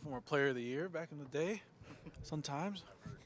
Former player of the year back in the day. Sometimes.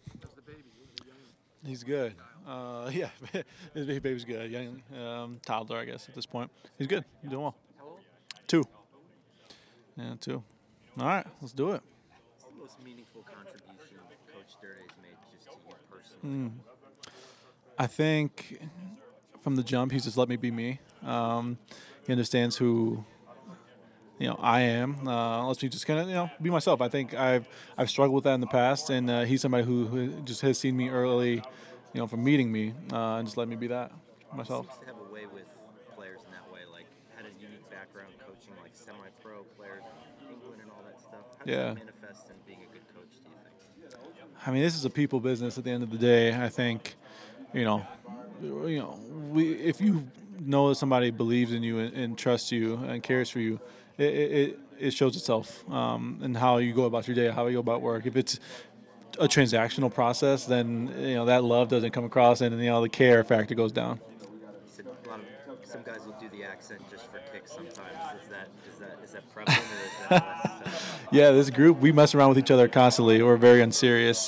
He's good. Yeah, his baby's good. Young toddler, I guess, at this point. He's good. He's doing well. Two. Yeah, two. All right, let's do it. What's the most meaningful contribution Coach Dirte's made just to you personally? I think from the jump, he's just let me be me. He understands who I am. Lets me just kind of be myself. I think I've struggled with that in the past, and he's somebody who just has seen me early, from meeting me, and just let me be that myself. He seems to have a way with players in that way. Like, had a unique background coaching like semi-pro players in England and all that stuff. How does that manifest in being a good coach, do you think? I mean, this is a people business at the end of the day. I think, if you know that somebody believes in you and trusts you and cares for you, it shows itself in how you go about your day, how you go about work. If it's a transactional process, then that love doesn't come across, and the care factor goes down. You said some guys will do the accent just for kicks sometimes. Is that prevalent or is that less? Yeah, this group, we mess around with each other constantly. We're very unserious,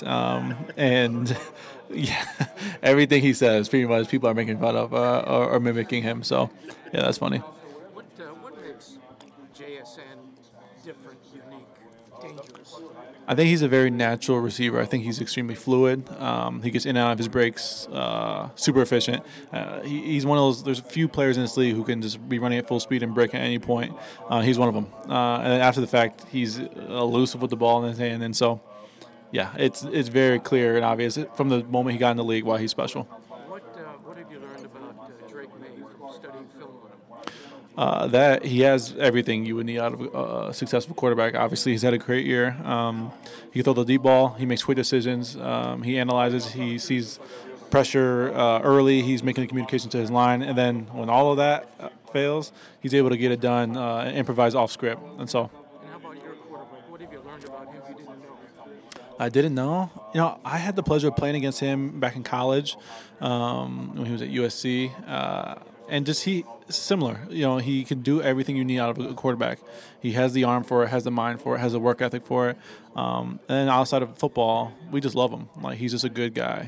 and yeah, everything he says, pretty much, people are making fun of or mimicking him. So, yeah, that's funny. What makes JSN different, unique, dangerous? I think he's a very natural receiver. I think he's extremely fluid. He gets in and out of his breaks, super efficient. He's one of those. There's a few players in this league who can just be running at full speed and break at any point. He's one of them. And after the fact, he's elusive with the ball in his hand, and so, yeah, it's very clear and obvious from the moment he got in the league why he's special. What have you learned about Drake May from studying film on him? That he has everything you would need out of a successful quarterback. Obviously, he's had a great year. He can throw the deep ball. He makes quick decisions. He analyzes. He sees pressure early. He's making the communication to his line. And then when all of that fails, he's able to get it done and improvise off script. And so. And how about your quarterback? What have you learned about him you didn't know? I didn't know. I had the pleasure of playing against him back in college when he was at USC. And just similar. He can do everything you need out of a quarterback. He has the arm for it, has the mind for it, has the work ethic for it. And then outside of football, we just love him. Like, he's just a good guy.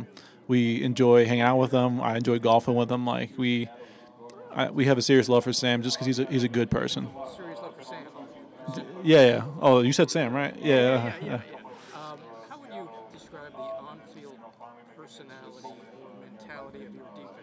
We enjoy hanging out with him. I enjoy golfing with him. Like, we have a serious love for Sam just because he's a good person. Serious love for Sam. Yeah. Oh, you said Sam, right? Yeah. How would you describe the on-field personality or mentality of your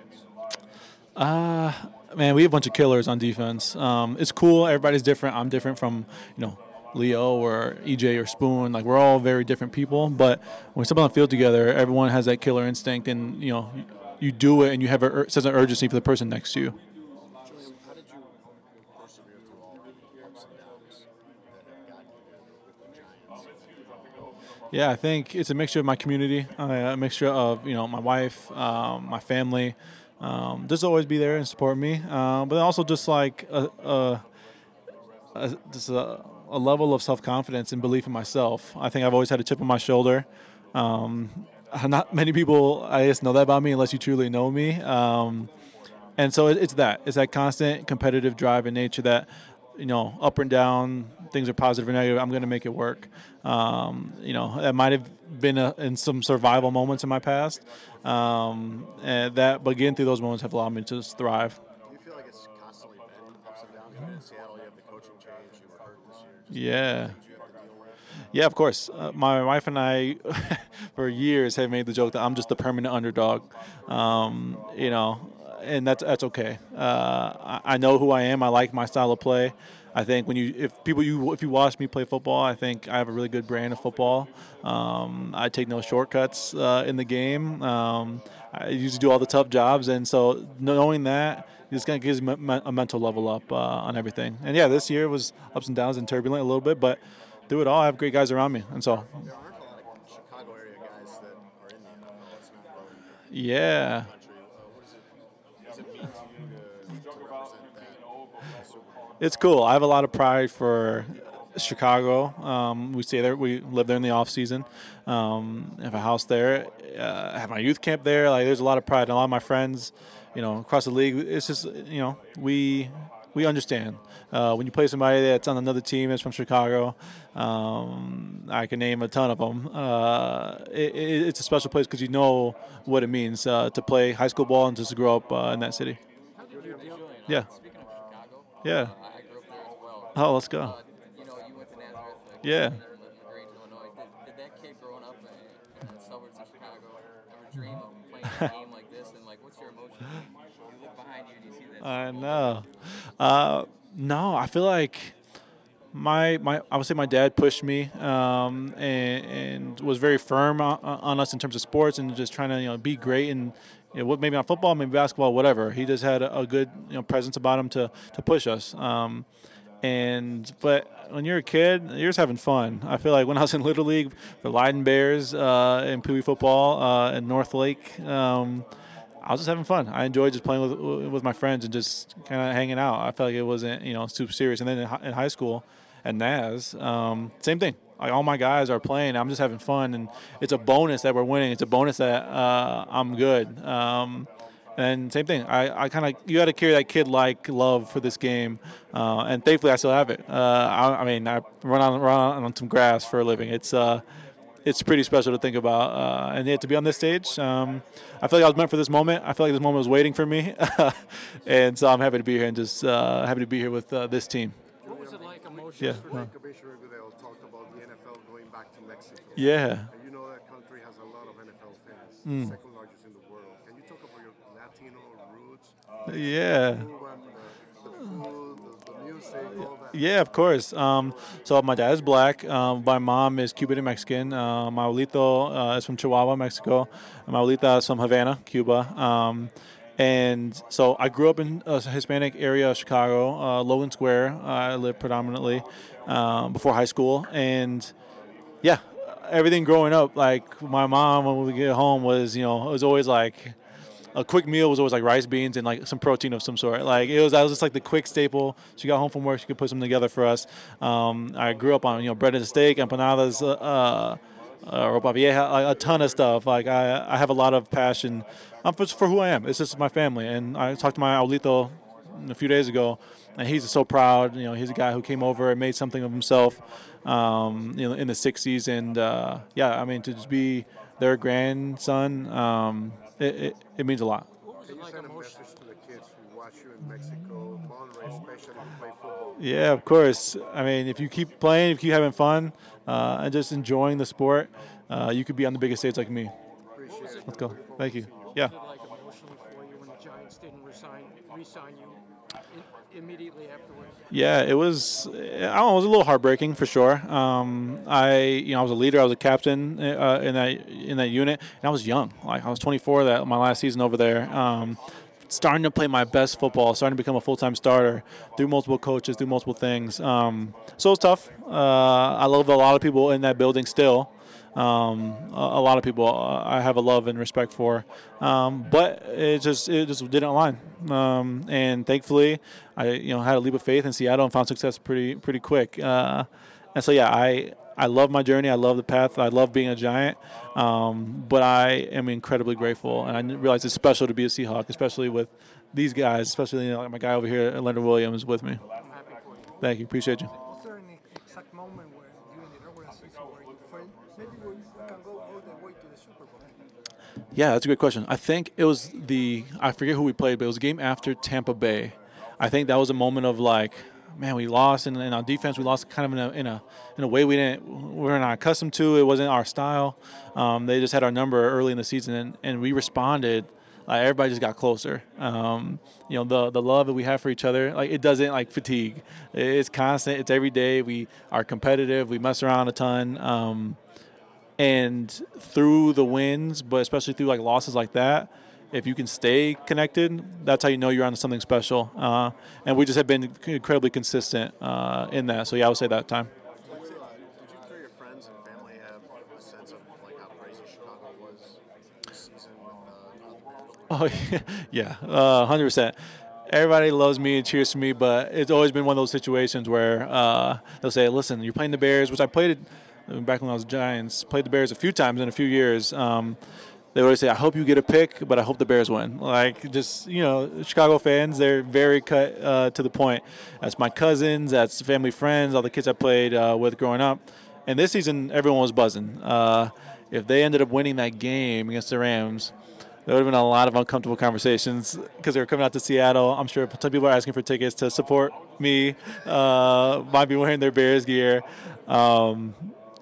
defense? Man, we have a bunch of killers on defense. It's cool. Everybody's different. I'm different from, Leo or EJ or Spoon. Like, we're all very different people. But when we step on the field together, everyone has that killer instinct, and you do it, and you have a sense of urgency for the person next to you. Julian, how did you persevere through all the ups and downs that have gotten you with the Giants? Yeah, I think it's a mixture of my community, a mixture of my wife, my family. Just always be there and support me, but also just like a level of self-confidence and belief in myself. I think I've always had a chip on my shoulder. Not many people, I guess, know that about me unless you truly know me. And so it's that constant competitive drive in nature that, up and down, things are positive or negative, I'm going to make it work. That might have been in some survival moments in my past, but getting through those moments have allowed me to just thrive. Do you feel like it's constantly been ups and downs? In Seattle, you have the coaching change. You were hurt this year. Yeah. Did you have to deal with? Yeah, of course. My wife and I, for years, have made the joke that I'm just the permanent underdog. And that's okay. I know who I am. I like my style of play. I think if you watch me play football, I think I have a really good brand of football. I take no shortcuts in the game. I usually do all the tough jobs, and so knowing that just kind of gives me a mental level up on everything. And yeah, this year was ups and downs and turbulent a little bit, but through it all, I have great guys around me, and so. There aren't a lot of Chicago area guys that are in the NFL. That's not really Yeah. country. What does it mean to you to represent that so well? It's cool. I have a lot of pride for Chicago. We stay there. We live there in the off season. Have a house there. Have my youth camp there. Like, there's a lot of pride. And a lot of my friends, across the league. It's just, we we understand. When you play somebody that's on another team that's from Chicago, I can name a ton of them. It's a special place because you know what it means to play high school ball and just to grow up in that city. How did you deal? Yeah. Speaking of Chicago, Yeah. I grew up there as well. Oh, let's go. You know, you went to Nazareth. Yeah. And then lived in LaGrange, Illinois. Did that kid growing up in the suburbs of Chicago ever dream of playing a game like this? And like, what's your emotion? You look behind you and you see that. I know. No, I feel like I would say my dad pushed me and was very firm on us in terms of sports and just trying to be great and maybe not football, maybe basketball, whatever. He just had a good presence about him to push us. But when you're a kid, you're just having fun. I feel like when I was in Little League for Leiden Bears in Pee Wee football in North Lake, I was just having fun. I enjoyed just playing with my friends and just kind of hanging out. I felt like it wasn't super serious. And then in high school at Naz, same thing. Like all my guys are playing. I'm just having fun, and it's a bonus that we're winning. It's a bonus that I'm good. And same thing. You got to carry that kid-like love for this game, and thankfully I still have it. I run on some grass for a living. It's pretty special to think about, and yet to be on this stage, I feel like I was meant for this moment. I feel like this moment was waiting for me, and so I'm happy to be here and just happy to be here with this team. What was it like emotionally? Yeah. Commissioner Goodell talked about the NFL going back to Mexico. Yeah. And you know that country has a lot of NFL fans, second largest in the world. Can you talk about your Latino roots? Yeah. The food, the music, all that. Yeah, of course. So my dad is black. My mom is Cuban and Mexican. My abuelito is from Chihuahua, Mexico. And my abuelita is from Havana, Cuba. And so I grew up in a Hispanic area of Chicago, Logan Square. I lived predominantly before high school. And, yeah, everything growing up, like my mom, when we get home, was, it was always like a quick meal was always like rice, beans, and like some protein of some sort. Like that was just like the quick staple. She got home from work, she could put something together for us. I grew up on bread and steak, empanadas, ropa vieja, like a ton of stuff. Like I have a lot of passion for who I am. It's just my family. And I talked to my abuelito a few days ago, and he's so proud. He's a guy who came over and made something of himself. In the '60s, and to just be their grandson. It means a lot. What was Can it you like send a emotionally? message to the kids who watch you in Mexico, Monterrey, especially who play football? Yeah, of course. I mean, if you keep playing, if you keep having fun, and just enjoying the sport, you could be on the biggest stage like me. Appreciate it. Let's go. Thank you. What Yeah. was it like emotionally for you when the Giants didn't re-sign you immediately afterwards? Yeah, it was. I don't know. It was a little heartbreaking for sure. I was a leader. I was a captain in that unit, and I was young. Like I was 24 my last season over there. Starting to play my best football, starting to become a full-time starter through multiple coaches, through multiple things. So it was tough. I love a lot of people in that building still. A lot of people I have a love and respect for, but it just didn't align. And thankfully, I had a leap of faith in Seattle and found success pretty quick. And so I love my journey. I love the path. I love being a Giant. But I am incredibly grateful, and I realize it's special to be a Seahawk, especially with these guys, especially like my guy over here, Leonard Williams, with me. I'm happy for you. Thank you. Appreciate you. Was there any exact moment where during the regular season where you felt maybe we can go all the way to the Super Bowl? Yeah, that's a good question. I think it was I forget who we played, but it was a game after Tampa Bay. I think that was a moment of like, man, we lost, and on defense we lost kind of in a way we're not accustomed to. It wasn't our style. They just had our number early in the season, and we responded. Everybody just got closer. The love that we have for each other, like it doesn't fatigue. It's constant. It's every day. We are competitive. We mess around a ton. And through the wins, but especially through losses like that, if you can stay connected, that's how you know you're on something special. And we just have been incredibly consistent in that. So, I would say that time. Did you through your friends and family have a sense of how crazy Chicago was this season with Oh, yeah, 100%. Everybody loves me and cheers for me, but it's always been one of those situations where they'll say, listen, you're playing the Bears, which I played back when I was Giants, played the Bears a few times in a few years. they always say, I hope you get a pick, but I hope the Bears win. Like, just, Chicago fans, they're very cut to the point. That's my cousins, that's family friends, all the kids I played with growing up. And this season, everyone was buzzing. If they ended up winning that game against the Rams, there would have been a lot of uncomfortable conversations because they were coming out to Seattle. I'm sure some people are asking for tickets to support me. Might be wearing their Bears gear. I'm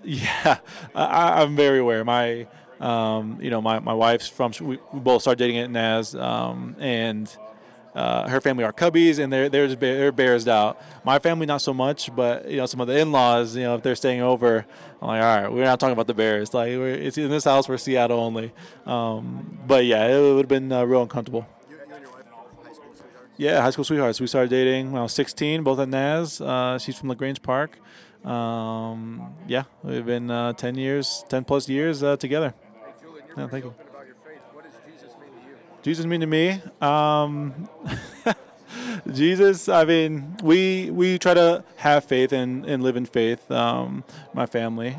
very aware. My wife's from. We both started dating at Naz, and her family are Cubbies, and they're Bearsed out. My family not so much, but some of the in-laws, if they're staying over, I'm like, all right, we're not talking about the Bears. Like, it's in this house, we're Seattle only. But yeah, it would have been real uncomfortable. You and your wife are high school sweethearts? Yeah, high school sweethearts. We started dating when I was 16, both at Naz. She's from LaGrange Park. We've been 10 plus years together. Hey, Julian, you're Yeah, very thank you. open about your faith. What does Jesus mean to you? Jesus mean to me? Jesus, I mean, we try to have faith and live in faith. My family,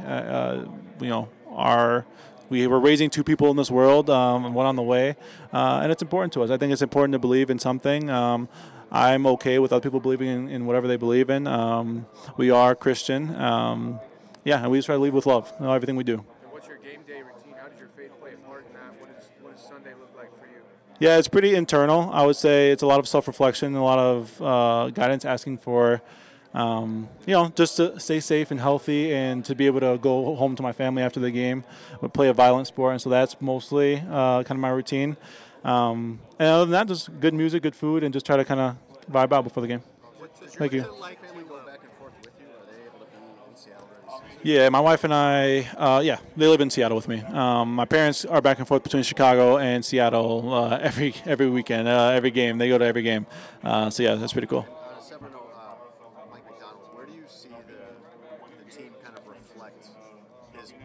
we were raising 2 people in this world, and 1 on the way, and it's important to us. I think it's important to believe in something. I'm okay with other people believing in whatever they believe in. We are Christian, and we just try to lead with love in everything we do. And what's your game day routine? How does your faith play a part in that? What does Sunday look like for you? Yeah, it's pretty internal. I would say it's a lot of self-reflection, a lot of guidance, asking for, just to stay safe and healthy and to be able to go home to my family after the game. We play a violent sport, and so that's mostly kind of my routine. And other than that, just good music, good food, and just try to kind of vibe out before the game. Thank you. What's it like family go back and forth with you? Are they able to be in Seattle during the season? Yeah, my wife and I, they live in Seattle with me. My parents are back and forth between Chicago and Seattle every weekend, every game. They go to every game. That's pretty cool. On a separate note, Mike McDonald, where do you see the team kind of reflect his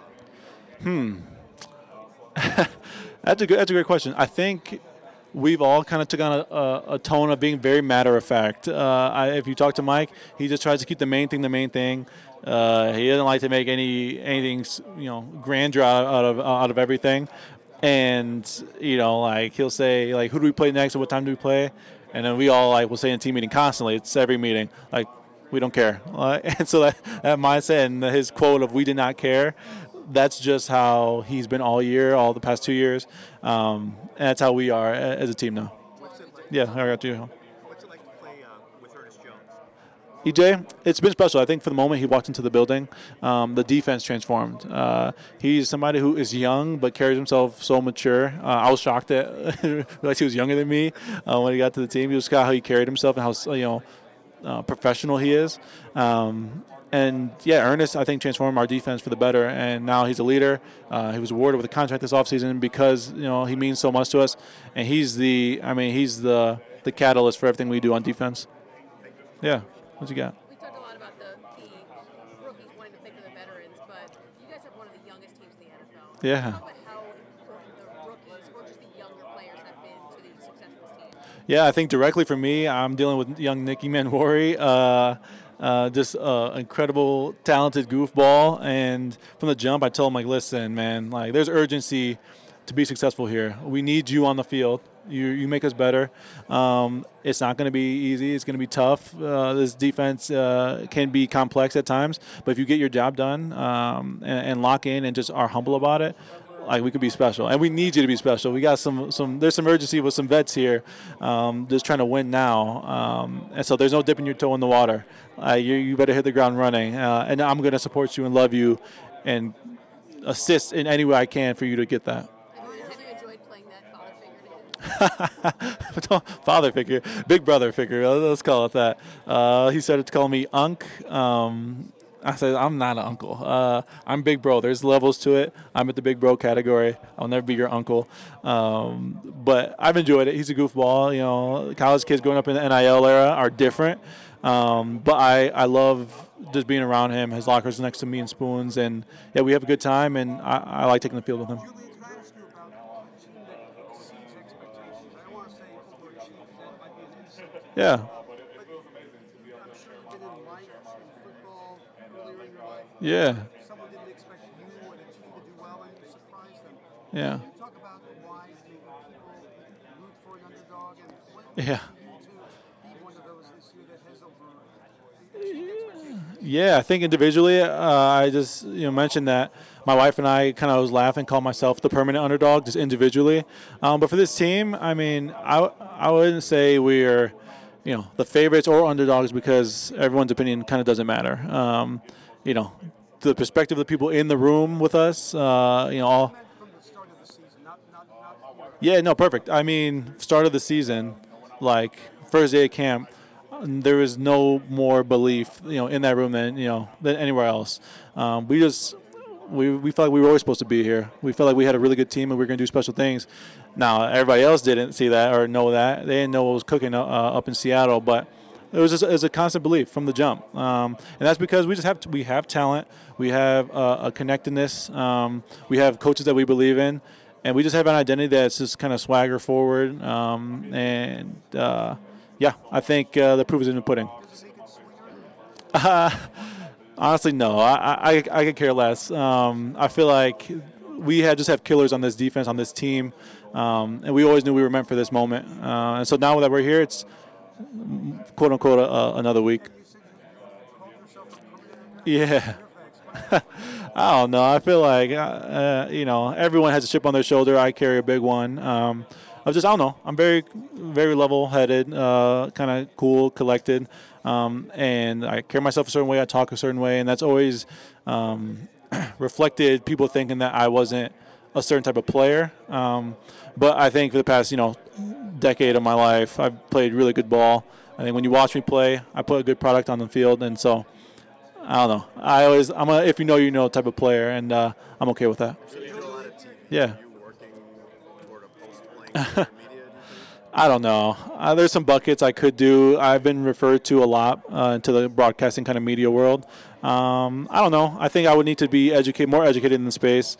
personality? That's a great question. I think we've all kind of took on a tone of being very matter of fact. If you talk to Mike, he just tries to keep the main thing the main thing. He doesn't like to make anything grandeur out of everything. And he'll say like, who do we play next, or what time do we play? And then we all will say in team meeting constantly. It's every meeting like, we don't care. And so that mindset and his quote of "we did not care." That's just how he's been all year, all the past 2 years, and that's how we are as a team now. Yeah, I got you. What's it like to play with Ernest Jones? EJ, it's been special. I think for the moment he walked into the building, the defense transformed. He's somebody who is young but carries himself so mature. I was shocked that realized he was younger than me when he got to the team. He was how he carried himself and how professional he is. Ernest, I think, transformed our defense for the better, and now he's a leader. He was awarded with a contract this offseason because he means so much to us, and he's the catalyst for everything we do on defense. Yeah, what you got? We talked a lot about the rookies wanting to play for the veterans, but you guys have one of the youngest teams in the NFL. Yeah. Talk about how important the rookies or just the younger players have been to the success of this team. Yeah, I think directly for me, I'm dealing with young Nicky Manwari. Just incredible, talented goofball. And from the jump, I told him, listen, man, there's urgency to be successful here. We need you on the field. You make us better. It's not going to be easy. It's going to be tough. This defense can be complex at times. But if you get your job done and lock in and just are humble about it, we could be special, and we need you to be special. We got some. There's some urgency with some vets here, just trying to win now, and so there's no dipping your toe in the water. You better hit the ground running, and I'm going to support you and love you, and assist in any way I can for you to get that. Have you enjoyed playing that father figure to him? Father figure, big brother figure. Let's call it that. He started to call me Unc. I said, I'm not an uncle. I'm big bro. There's levels to it. I'm at the big bro category. I'll never be your uncle. But I've enjoyed it. He's a goofball. College kids growing up in the NIL era are different. But I love just being around him. His locker's next to me and Spoons. And, yeah, we have a good time, and I like taking the field with him. Julian, can I ask you about a team that exceeds expectations? I don't want to say overachieved because that might be an insult. Yeah. I'm sure you did in life, in football, earlier in your life. Yeah. Someone didn't expect you or the team to do well and you surprised them. Yeah. Talk why do people root for an underdog, and what Yeah. you to be one of those this year that has achieved expectations? Yeah, I think individually, I just mentioned that my wife and I kind of was laughing, call myself the permanent underdog, just individually. But for this team, I mean, I wouldn't say we're the favorites or underdogs because everyone's opinion kind of doesn't matter. The perspective of the people in the room with us, all. From the start of the season, not Yeah, no, perfect. I mean, start of the season, like first day of camp, there was no more belief, in that room than anywhere else. We felt like we were always supposed to be here. We felt like we had a really good team and we were going to do special things. Now, everybody else didn't see that or know that. They didn't know what was cooking up in Seattle, but it was a constant belief from the jump. And that's because we have talent. We have a connectedness. We have coaches that we believe in. And we just have an identity that's just kind of swagger forward. I think the proof is in the pudding. Honestly, no. I could care less. I feel like we just have killers on this defense, on this team, and we always knew we were meant for this moment. And so now that we're here, it's quote unquote another week. Yeah. I don't know. I feel like everyone has a chip on their shoulder. I carry a big one. I don't know. I'm very, very level-headed, kind of cool, collected, and I carry myself a certain way. I talk a certain way, and that's always reflected people thinking that I wasn't a certain type of player. But I think for the past, decade of my life, I've played really good ball. I think when you watch me play, I put a good product on the field, and so I don't know. I'm a if you know type of player, and I'm okay with that. So you do a lot of TV. Yeah. Are you working toward a post-playing media? I don't know. There's some buckets I could do. I've been referred to a lot into the broadcasting kind of media world. I don't know. I think I would need to be more educated in the space.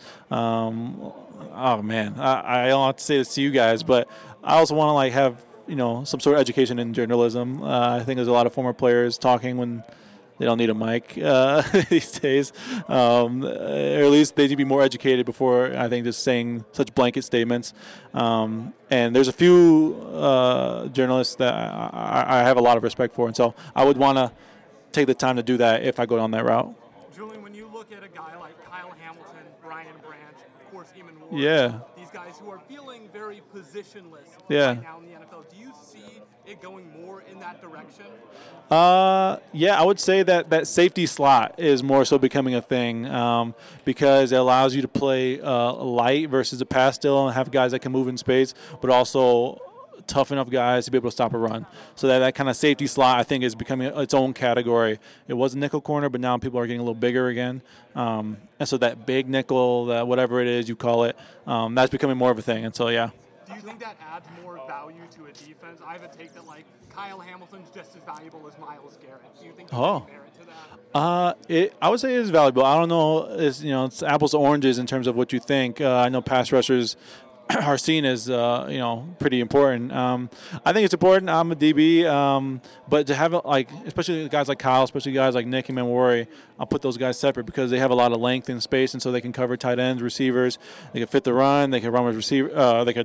Oh man, I don't have to say this to you guys, but I also want to have some sort of education in journalism. I think there's a lot of former players talking when they don't need a mic these days, or at least they need to be more educated before I think just saying such blanket statements. And there's a few journalists that I have a lot of respect for, and so I would want to take the time to do that if I go down that route. Julian, when you look at a guy like Kyle Hamilton, Brian Branch, of course, Eamon Ward, Yeah. these guys who are feeling very positionless Yeah. right now in the NFL, do you see it going more in that direction? Yeah, I would say that safety slot is more so becoming a thing because it allows you to play light versus a pass still and have guys that can move in space, but also tough enough guys to be able to stop a run. So that kind of safety slot, I think, is becoming its own category. It was a nickel corner, but now people are getting a little bigger again. And so that big nickel, that whatever it is you call it, that's becoming more of a thing. And so, yeah. Do you think that adds more value to a defense? I have a take that, Kyle Hamilton's just as valuable as Myles Garrett. Do you think there's any merit to that? I would say it is valuable. I don't know. It's apples to oranges in terms of what you think. I know pass rushers are seen as pretty important. I think it's important. I'm a DB, but to have it especially guys like Kyle, especially guys like Nick and Manwari, I'll put those guys separate because they have a lot of length and space, and so they can cover tight ends, receivers. They can fit the run. They can run with receiver. They could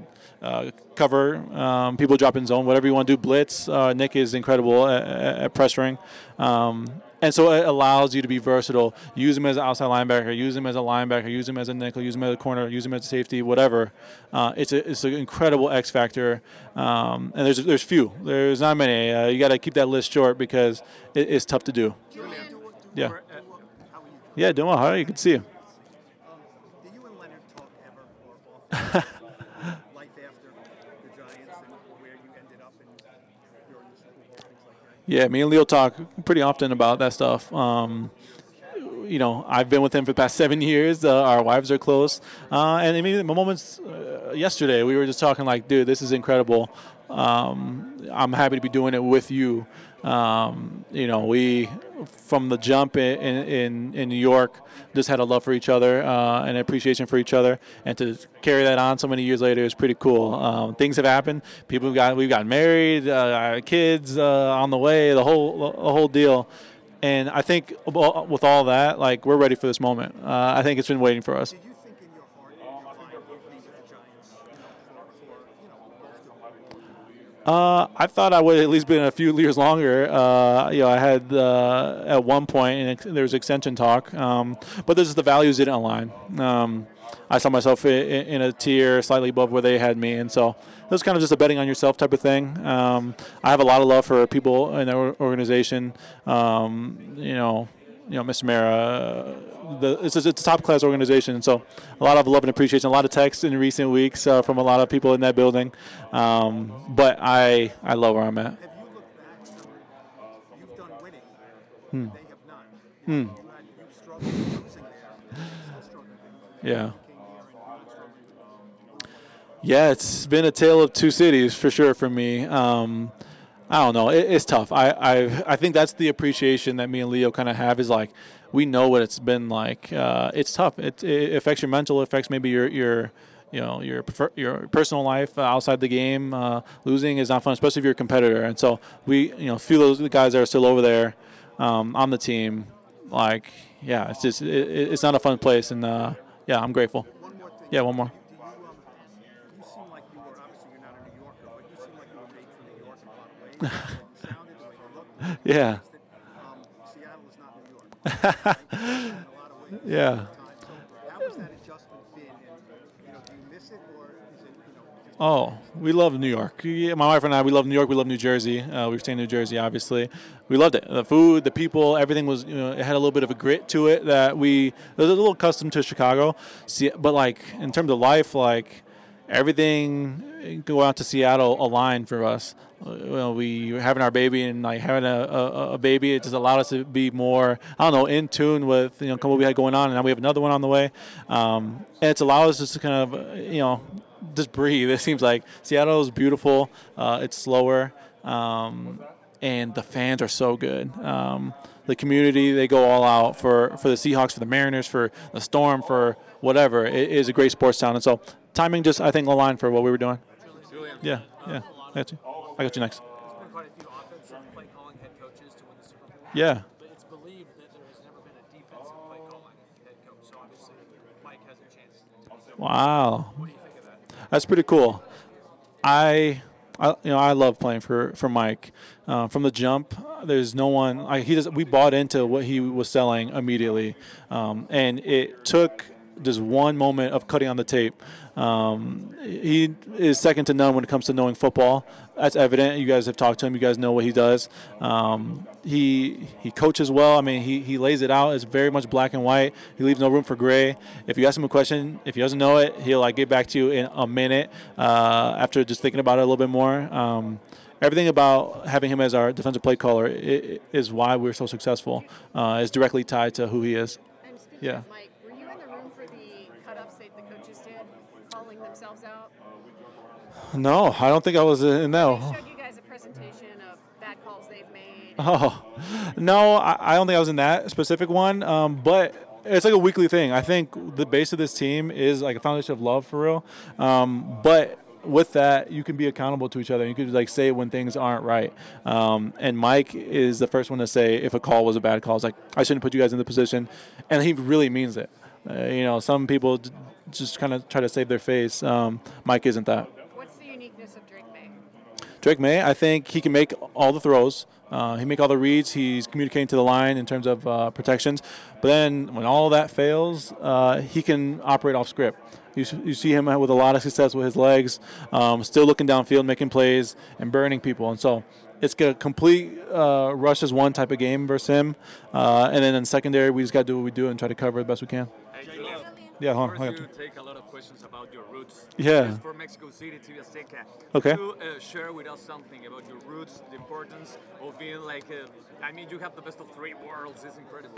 cover people dropping zone, whatever you want to do. Blitz. Nick is incredible at pressuring. And so it allows you to be versatile. Use him as an outside linebacker, use him as a linebacker, use him as a nickel, use him as a corner, use him as a safety, whatever. It's an incredible X factor. And there's few. There's not many. You got to keep that list short because it's tough to do. Yeah. Yeah, doing well. How are you? Good to see you. Do you and Leonard talk ever or often life after the Giants and where you ended up and you're in the Super Bowl, things like that? Yeah, me and Leo talk pretty often about that stuff. I've been with him for the past 7 years. Our wives are close. And I mean, moments yesterday, we were just talking dude, this is incredible. I'm happy to be doing it with you. We, from the jump in New York, just had a love for each other and an appreciation for each other. And to carry that on so many years later is pretty cool. Things have happened. We've gotten married, kids on the way, the whole deal. And I think with all that, we're ready for this moment. I think it's been waiting for us. Did you think in your heart that your client would be with the Giants? I thought I would at least been a few years longer. I had at one point, and there was extension talk, but this is the values didn't align. I saw myself in a tier slightly above where they had me, and so it was kind of just a betting on yourself type of thing. I have a lot of love for people in our organization. Mr. Mara, it's a top class organization, and so a lot of love and appreciation, a lot of texts in recent weeks from a lot of people in that building. But I love where I'm at. Have you looked back? You've done winning. They have not. You've struggled with losing there. Still struggling. Yeah. Yeah, it's been a tale of two cities for sure for me. I don't know. It's tough. I think that's the appreciation that me and Leo kind of have is like we know what it's been like. It's tough. It affects your mental. It affects maybe your personal life outside the game. Losing is not fun, especially if you're a competitor. And so we feel those guys that are still over there on the team. Like it's just it's not a fun place. And I'm grateful. One more thing. Yeah, one more. You seem like you were, obviously you're not a New Yorker, but you seem like you were made for New York in a lot of ways. It sounded the way you looked. Yeah. Seattle is not New York. In a lot of ways. Yeah. So how has that adjustment been? And, do you miss it, or is it, just Oh, we love New York. Yeah, my wife and I, we love New York. We love New Jersey. We've stayed in New Jersey, obviously. We loved it. The food, the people, everything was, it had a little bit of a grit to it that it was a little accustomed to Chicago. But, like, in terms of life, like, everything go out to Seattle aligned for us. We were having our baby and, like, having a baby, it just allowed us to be more, in tune with, what we had going on. And now we have another one on the way. And it's allowed us just to kind of, just breathe. It seems like Seattle is beautiful. It's slower. And the fans are so good. The community, they go all out for the Seahawks, for the Mariners, for the Storm, for whatever. It is a great sports town. And so timing just, I think, aligned for what we were doing. Julian. Yeah. I got you. I got you next. There's been quite a few offensive play calling head coaches to win the Super Bowl. Yeah. But it's believed that there has never been a defensive play calling head coach. So obviously, Mike has a chance to Wow. What do you think of that? That's pretty cool. I love playing for Mike. From the jump, there's no one. We bought into what he was selling immediately, and it took just one moment of cutting on the tape. He is second to none when it comes to knowing football. That's evident. You guys have talked to him. You guys know what he does. He coaches well. I mean, he lays it out. It's very much black and white. He leaves no room for gray. If you ask him a question, if he doesn't know it, he'll get back to you in a minute after just thinking about it a little bit more. Everything about having him as our defensive play caller is why we're so successful. Is directly tied to who he is. And speaking Yeah. of Mike, were you in the room for the cut-ups that the coaches did, calling themselves out? No, I don't think I was in that. They showed you guys a presentation of bad calls they've made. Oh, no, I don't think I was in that specific one, but it's like a weekly thing. I think the base of this team is like a foundation of love for real, but with that, you can be accountable to each other. You can say when things aren't right. And Mike is the first one to say if a call was a bad call. It's like, I shouldn't put you guys in the position. And he really means it. Some people just kind of try to save their face. Mike isn't that. What's the uniqueness of Drake May? Drake May, I think he can make all the throws. He make all the reads. He's communicating to the line in terms of protections. But then when all that fails, he can operate off script. You see him with a lot of success with his legs, still looking downfield, making plays, and burning people. And so it's a complete rush as one type of game versus him. And then in secondary, we just got to do what we do and try to cover the best we can. Yeah, hold on. You take a lot of questions about your roots. Yeah. Just for Mexico City to Azteca. Okay. Could you share with us something about your roots, the importance of being you have the best of three worlds. It's incredible.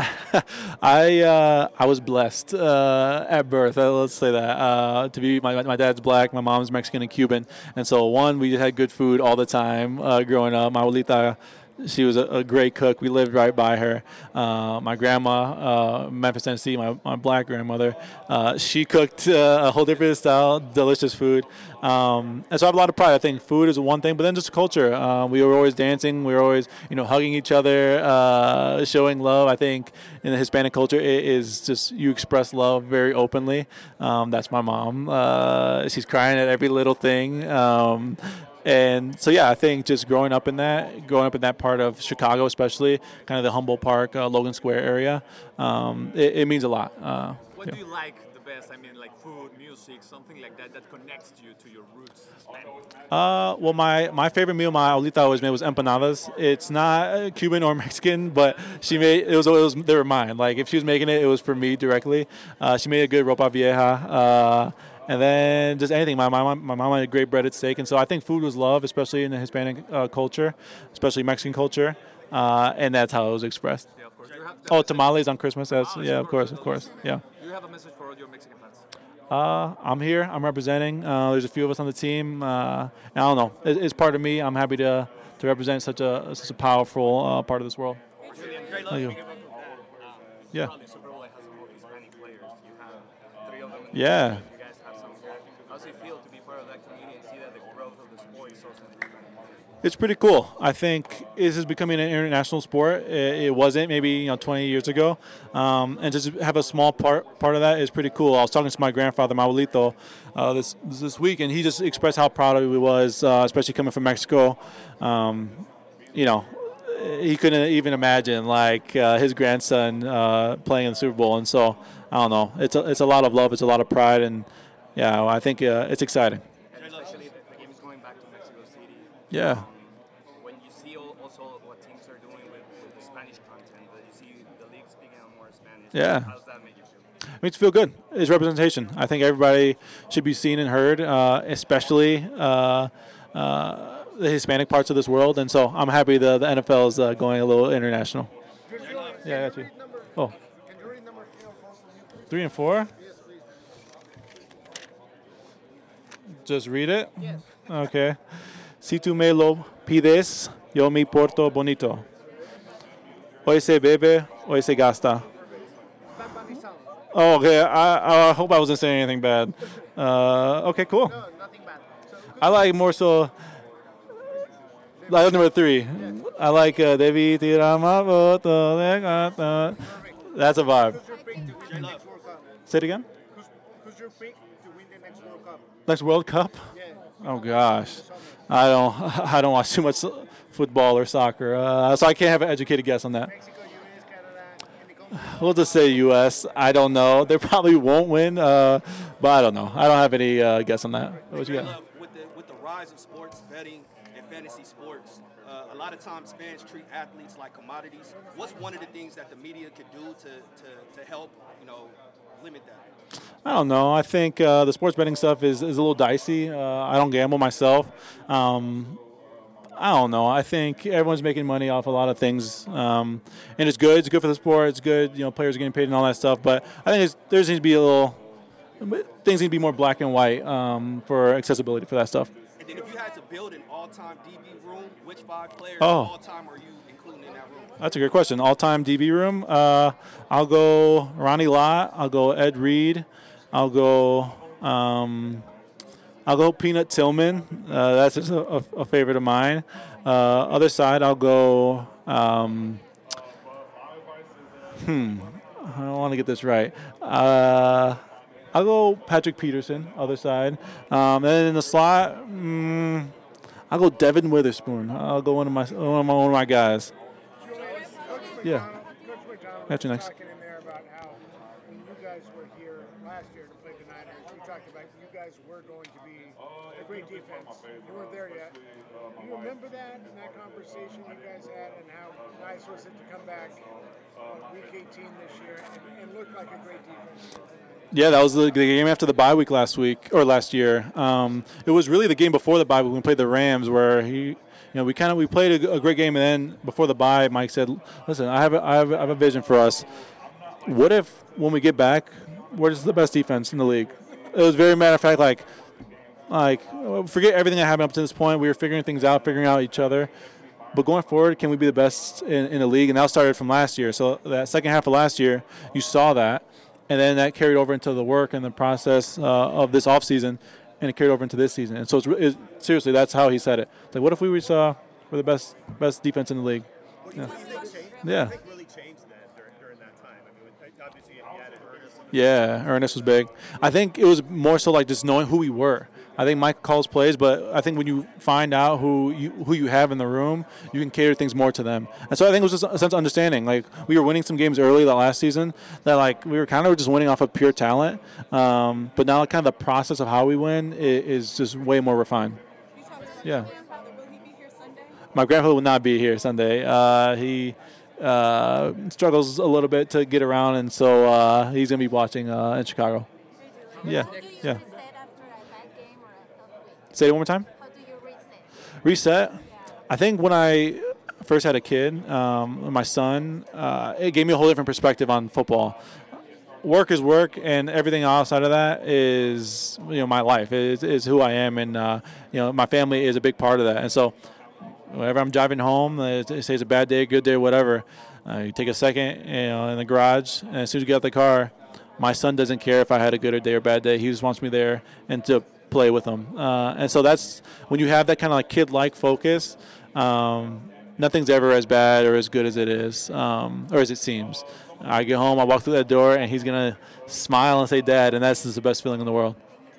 I was blessed at birth. Let's say that to be my dad's black, my mom's Mexican and Cuban, and so we had good food all the time growing up. My abuelita, she was a great cook. We lived right by her. My grandma, Memphis, Tennessee, my black grandmother, she cooked a whole different style, delicious food. And so I have a lot of pride. I think food is one thing, but then just culture. We were always dancing. We were always, hugging each other, showing love. I think in the Hispanic culture, it is just you express love very openly. That's my mom. She's crying at every little thing. And so, yeah, I think just growing up in that part of Chicago, especially kind of the Humboldt Park, Logan Square area, it means a lot. What do you like the best? I mean, like food, music, something like that that connects you to your roots. Well, my favorite meal my abuelita always made was empanadas. It's not Cuban or Mexican, but she made it was they were mine. Like if she was making it, it was for me directly. She made a good ropa vieja. And then just anything. My mom had a great breaded steak, and so I think food was love, especially in the Hispanic culture, especially Mexican culture, and that's how it was expressed. Yeah, of course. Oh, tamales on Christmas. Yeah, of course. Yeah. Do you have a message for your Mexican fans? I'm here. I'm representing. There's a few of us on the team. And I don't know. It's part of me. I'm happy to represent such a powerful part of this world. Thank you. Yeah. Yeah. It's pretty cool. I think this is becoming an international sport. It wasn't maybe 20 years ago, and just have a small part of that is pretty cool. I was talking to my grandfather, my abuelito, this week, and he just expressed how proud he was, especially coming from Mexico. He couldn't even imagine like his grandson playing in the Super Bowl, and so I don't know. It's a lot of love. It's a lot of pride, and yeah, I think it's exciting. Especially the game's going back to Mexico City. Yeah. When you see also what teams are doing with the Spanish content, that you see the league speaking out more Spanish. Yeah. How does that make you feel? It makes you feel good. It's representation. I think everybody should be seen and heard, especially the Hispanic parts of this world. And so I'm happy the NFL is going a little international. Yeah, I got you. Oh. 3 and 4? Just read it? Yes. Okay. Si tú me lo pides, yo me porto bonito. Hoy se bebe, hoy se gasta. Oh, okay. I hope I wasn't saying anything bad. Okay, cool. No, nothing bad. I like more so. Like number 3. I like Devi Tirama Voto de Gata. That's a vibe. Say it again. Who's your pick to win the next World Cup? Next World Cup? Yeah. Oh gosh, I don't watch too much football or soccer, so I can't have an educated guess on that. Mexico, US, Canada, any We'll just say U.S. I don't know. They probably won't win, but I don't know. I don't have any guess on that. What you got? With the rise of sports betting and fantasy sports, a lot of times fans treat athletes like commodities. What's one of the things that the media could do to help limit that? I don't know. I think the sports betting stuff is a little dicey. I don't gamble myself. I don't know. I think everyone's making money off a lot of things, and it's good. It's good for the sport. It's good. Players are getting paid and all that stuff. But I think there needs to be things need to be more black and white for accessibility for that stuff. And then if you had to build an all-time DB room, which 5 players all-time are you including in that room? That's a great question. All-time DB room. I'll go Ronnie Lott. I'll go Ed Reed. I'll go Peanut Tillman. That's just a favorite of mine. Other side, I'll go. I don't want to get this right. I'll go Patrick Peterson. Other side. And then in the slot, I'll go Devin Witherspoon. I'll go one of my guys. Yeah. Got you next. Talking in there about how when you guys were here last year to play the Niners, you talked about you guys were going to be a great defense. You weren't there yet. Do you remember that and that conversation you guys had, and how nice was it to come back week 18 this year and look like a great defense? Yeah, that was the game after the bye week last year. It was really the game before the bye week when we played the Rams, where we played a great game, and then before the bye, Mike said, "Listen, I have a vision for us. What if when we get back, we're just the best defense in the league?" It was very matter of fact, like forget everything that happened up to this point. We were figuring out each other. But going forward, can we be the best in the league? And that started from last year. So that second half of last year, you saw that. And then that carried over into the work and the process of this offseason, and it carried over into this season. And so seriously, that's how he said it. It's like, what if we saw we're the best defense in the league? Yeah. Yeah. really changed that during that time? I mean, obviously he added Ernest. Yeah, Ernest was big. I think it was more so like just knowing who we were. I think Mike calls plays, but I think when you find out who you have in the room, you can cater things more to them. And so I think it was just a sense of understanding. Like, we were winning some games early that last season that, like, we were kind of just winning off of pure talent. But now kind of the process of how we win is just way more refined. Yeah. My grandfather will not be here Sunday. He struggles a little bit to get around, and so he's going to be watching in Chicago. Yeah. Say it one more time. How do you Reset? I think when I first had a kid, my son, it gave me a whole different perspective on football. Work is work, and everything outside of that is, my life, is who I am, and my family is a big part of that. And so, whenever I'm driving home, say it's a bad day, good day, whatever, you take a second, in the garage, and as soon as you get out the car, my son doesn't care if I had a good day or bad day. He just wants me there and to play with him. And so that's when you have that kind of like kid-like focus. Nothing's ever as bad or as good as it is, or as it seems. I get home, I walk through that door, and he's going to smile and say, Dad, and that's just the best feeling in the world.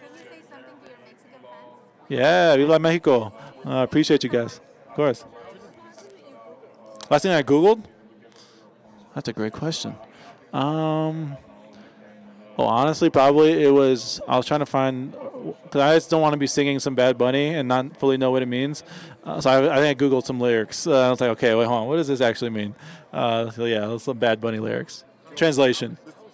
Yeah, Viva Mexico. Appreciate you guys. Of course. Last thing I Googled? That's a great question. Well, honestly, probably I was trying to find, because I just don't want to be singing some Bad Bunny and not fully know what it means. So I think I Googled some lyrics. I was like, okay, wait, hold on. What does this actually mean? So yeah, that's some Bad Bunny lyrics. Translation.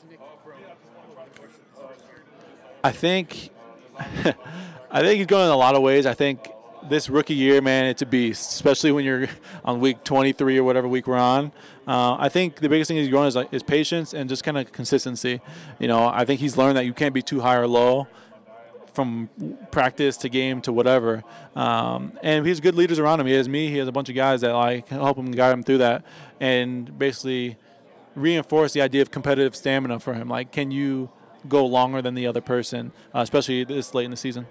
I think he's going in a lot of ways. I think this rookie year, man, it's a beast, especially when you're on week 23 or whatever week we're on. I think the biggest thing he's growing is patience and just kind of consistency. I think he's learned that you can't be too high or low from practice to game to whatever. And he has good leaders around him. He has me. He has a bunch of guys that help him guide him through that and basically reinforce the idea of competitive stamina for him. Like, can you go longer than the other person, especially this late in the season?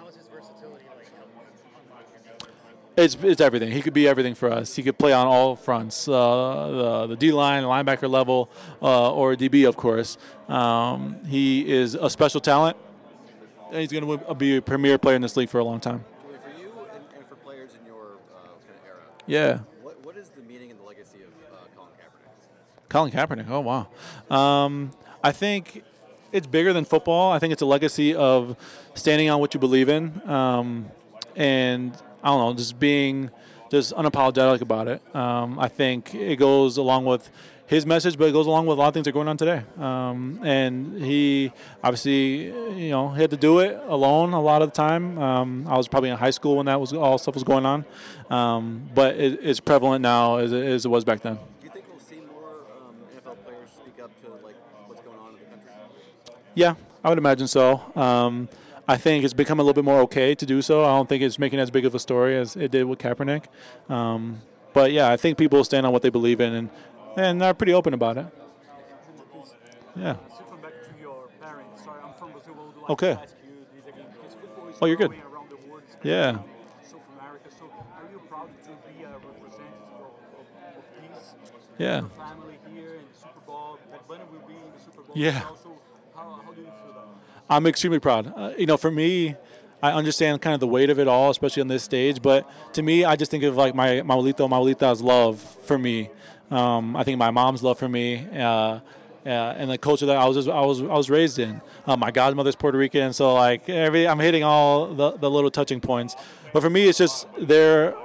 It's everything. He could be everything for us. He could play on all fronts, the D-line, linebacker level, or DB, of course. He is a special talent, and he's going to be a premier player in this league for a long time. For you and for players in your kind of era, yeah. What is the meaning and the legacy of Colin Kaepernick? Colin Kaepernick, oh, wow. I think it's bigger than football. I think it's a legacy of standing on what you believe in, and I don't know, just being just unapologetic about it. I think it goes along with his message, but it goes along with a lot of things that are going on today. And he obviously, he had to do it alone a lot of the time. I was probably in high school when all stuff was going on. But it's prevalent now as it was back then. Do you think we'll see more NFL players speak up to what's going on in the country? Yeah, I would imagine so. I think it's become a little bit more okay to do so. I don't think it's making as big of a story as it did with Kaepernick. But, yeah, I think people stand on what they believe in and are pretty open about it. Yeah. Circling back to your parents, sorry, I'm from Brazil. I would like okay. to ask you this again, because football is you're good. Around the world, yeah. South America. So are you proud to be a representative of peace? Yeah. Your family here in the Super Bowl. That Bunny will be in the Super Bowl. Yeah. Also, how do you feel that? I'm extremely proud. For me, I understand kind of the weight of it all, especially on this stage. But to me, I just think of like my Maulita's love for me. I think my mom's love for me, and the culture that I was raised in. My godmother's Puerto Rican, so I'm hitting all the little touching points. But for me, it's just their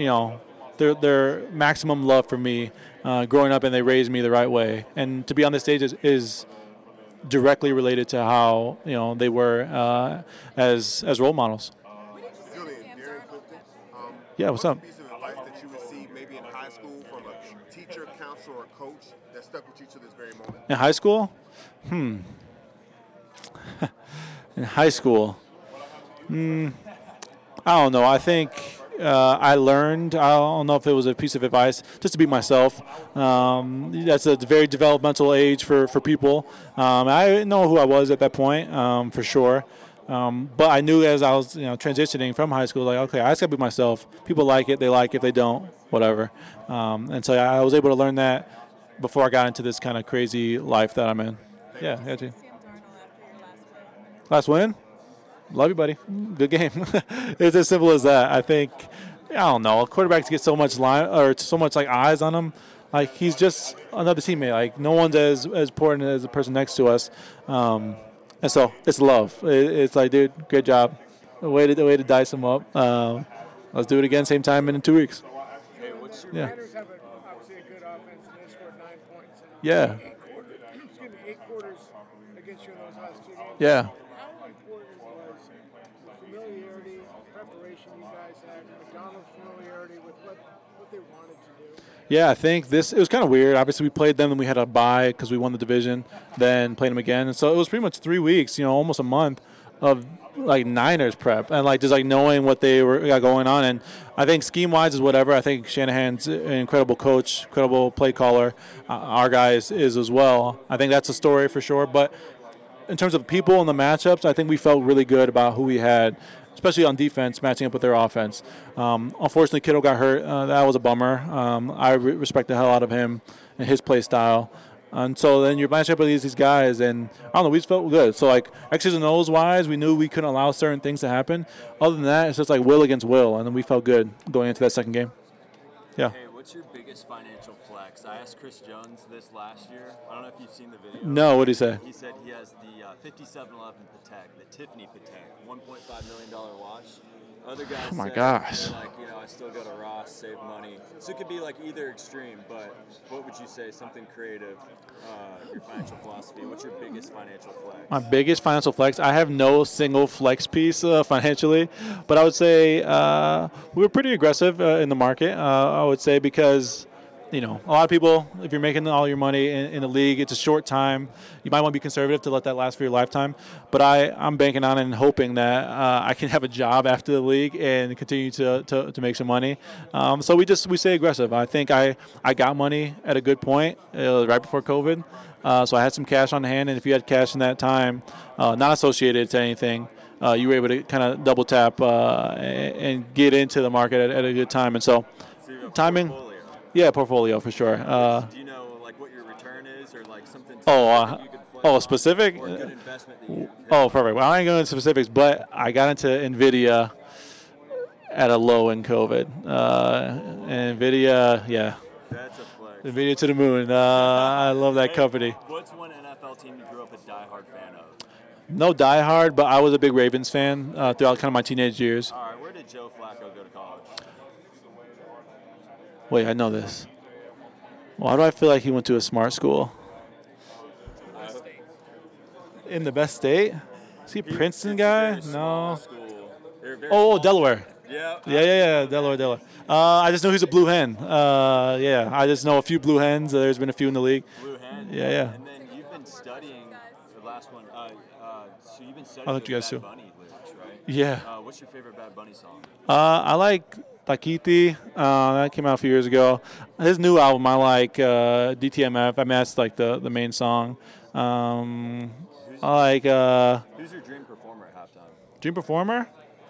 maximum love for me growing up, and they raised me the right way. And to be on this stage is directly related to how they were as role models. Julian, Darren Clifton. Yeah, what's up? Piece of advice that you received maybe in high school from a teacher, counselor, or coach that stuck with you to this very moment? In high school? In high school, I don't know. I think I learned, I don't know if it was a piece of advice, just to be myself. That's a very developmental age for people. I know who I was at that point, for sure. But I knew as I was transitioning from high school, okay, I just got to be myself. People like it, they like it, if they don't, whatever. And so I was able to learn that before I got into this kind of crazy life that I'm in. Yeah, got you. Last win? love you, buddy. Good game. It's as simple as that. I think, I don't know, quarterbacks get so much so much like eyes on him. Like, he's just another teammate. Like, no one's as important as the person next to us. And so it's love. It's like, dude, great job. The way to dice him up. Let's do it again, same time in 2 weeks. Hey, what's your Niners have obviously a good offense, and they scored 9 points. Yeah. 8 quarters against you in those last 2 games. Yeah. How important was the familiarity, preparation you guys had, McDonald's familiarity with what they wanted to do? Yeah, I think it was kind of weird. Obviously, we played them, and we had a bye because we won the division, then played them again. And so it was pretty much 3 weeks, almost a month of like Niners prep and like just like knowing what they got going on. And I think scheme wise is whatever. I think Shanahan's an incredible coach, incredible play caller. Our guy is as well. I think that's a story for sure. But in terms of people and the matchups, I think we felt really good about who we had, especially on defense, matching up with their offense. Unfortunately, Kittle got hurt. That was a bummer. I respect the hell out of him and his play style. And so then you're matching up with these guys, and I don't know, we just felt good. So, like, X's and O's wise, we knew we couldn't allow certain things to happen. Other than that, it's just like will against will, and then we felt good going into that second game. Yeah. Hey, what's your biggest financial flex? I asked Chris Jones this last year. I don't know if you've seen the video. No, what did he say? He said he has the 5711 Patek, the Tiffany Patek, $1.5 million watch. Other guys oh my said, gosh. Like, I still go to Ross, save money. So it could be like either extreme, but what would you say, something creative, your financial philosophy? What's your biggest financial flex? My biggest financial flex? I have no single flex piece financially, but I would say we were pretty aggressive in the market, I would say, because a lot of people, if you're making all your money in the league, it's a short time. You might want to be conservative to let that last for your lifetime. But I'm banking on it and hoping that I can have a job after the league and continue to make some money. So we stay aggressive. I think I got money at a good point right before COVID. So I had some cash on hand, and if you had cash in that time, not associated to anything, you were able to kind of double tap and get into the market at a good time. And so timing. Yeah, portfolio for sure. Do you know like what your return is, or like something? You could specific. Or a good investment that you perfect. Well, I ain't going into specifics, but I got into Nvidia at a low in COVID. And Nvidia, yeah. That's a flex. Nvidia to the moon. I love that company. What's one NFL team you grew up a diehard fan of? No diehard, but I was a big Ravens fan throughout kind of my teenage years. All right, where did Joe Flacco go to college? Wait, I know this. Why do I feel like he went to a smart school? In the best state? Is he a Princeton guy? No. Delaware. Yeah, Delaware. I just know he's a blue hen. I just know a few blue hens. There's been a few in the league. Blue hen? Yeah. And then you've been studying the last one. So you've been studying I'll let you guys Bad too. Bunny lyrics, right? Yeah. What's your favorite Bad Bunny song? I like Takiti. That came out a few years ago. His new album, I like DTMF. I mean, that's like the main song. I like. Who's your dream performer at halftime? Dream performer?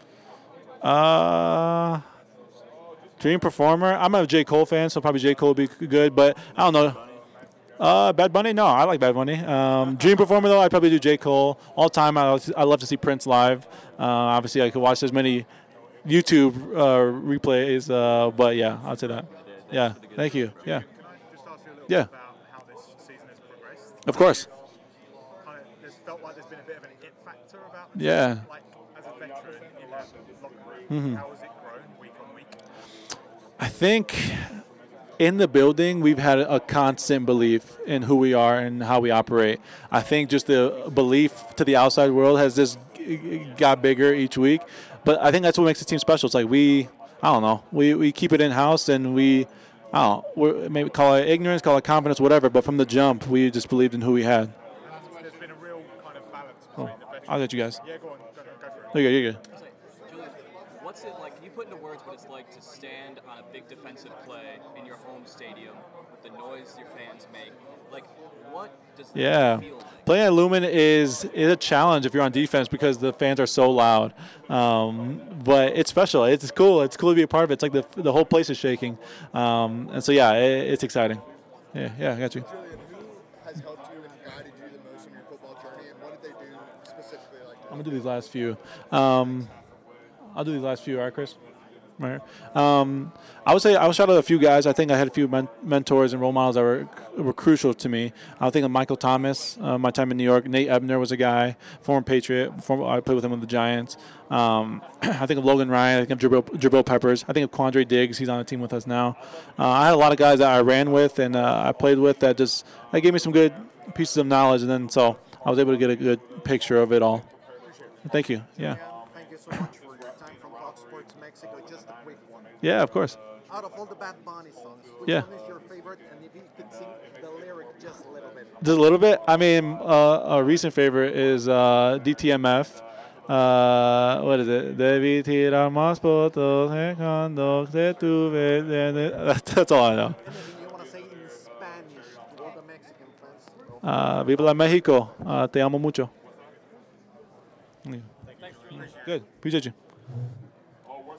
Dream performer? I'm a J. Cole fan, so probably J. Cole would be good, but I don't know. Bad Bunny? No, I like Bad Bunny. Dream performer, though, I'd probably do J. Cole. All time, I love to see Prince live. Obviously, I could watch as many YouTube replays, but yeah, I'll say that. Yeah, thank you. Yeah. Can I just ask you a little Yeah. bit about how this season has progressed? Of course. There's felt like there's been a bit of an it factor about this. Yeah. Like, as a veteran in that locker Mhm. room, how has it grown week on week? I think in the building, we've had a constant belief in who we are and how we operate. I think just the belief to the outside world has just got bigger each week. But I think that's what makes the team special. It's like we keep it in-house, and we maybe call it ignorance, call it confidence, whatever. But from the jump, we just believed in who we had. And that's why there's been a real kind of balance between the veterans. I'll get you guys. Yeah, go on. Go for it. There you go. You're good. Julian, what's it like? Can you put into words what it's like to stand on a big defensive play in your home stadium with the noise your fans make? Like, what does that feel like? Playing at Lumen is a challenge if you're on defense because the fans are so loud. But it's special. It's cool. It's cool to be a part of it. It's like the whole place is shaking. And so, yeah, it's exciting. Yeah, I got you. Julian, who has helped you and guided you the most on your football journey, and what did they do specifically like that? I'm gonna do these last few. I'll do these last few, all right, Chris? Right here. I would say I would shout out a few guys. I think I had a few mentors and role models that were crucial to me. I think of Michael Thomas, my time in New York. Nate Ebner was a guy, former Patriot. I played with him with the Giants. I think of Logan Ryan. I think of Jabril Peppers. I think of Quandre Diggs. He's on the team with us now. I had a lot of guys that I ran with and I played with that gave me some good pieces of knowledge, and then so I was able to get a good picture of it all. Thank you. Yeah. Thank you so much for your time from Fox Sports Mexico. Just a quick one. Yeah, of course. Out of all the Bad Bunny songs, which Yeah. one is your favorite? And if you could sing the lyric just a little bit. Just a little bit. I mean, a recent favorite is DTMF. What is it? Debí tirar más fotos cuando te tuve. That's all I know. Anything you want to say in Spanish to all the Mexican fans? Viva la México. Te amo mucho. Good. Appreciate you.